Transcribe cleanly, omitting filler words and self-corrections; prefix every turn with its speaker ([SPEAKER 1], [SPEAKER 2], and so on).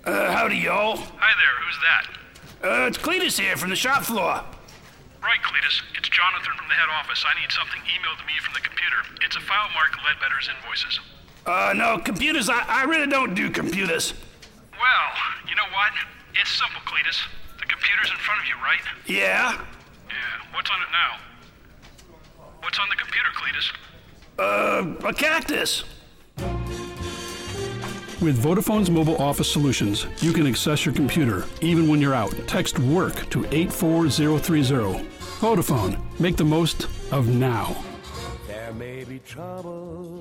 [SPEAKER 1] Howdy, y'all.
[SPEAKER 2] Hi there, who's that?
[SPEAKER 1] It's Cletus here from the shop floor.
[SPEAKER 2] Right, Cletus. It's Jonathan from the head office. I need something emailed to me from the computer. It's a file marked Ledbetter's invoices.
[SPEAKER 1] No, computers, I really don't do computers.
[SPEAKER 2] Well, you know what? It's simple, Cletus. The computer's in front of you, right?
[SPEAKER 1] Yeah?
[SPEAKER 2] Yeah. What's on it now? What's on the computer, Cletus?
[SPEAKER 1] A cactus.
[SPEAKER 3] With Vodafone's mobile office solutions, you can access your computer even when you're out. Text WORK to 84030. Vodafone, make the most of now.
[SPEAKER 4] There may be trouble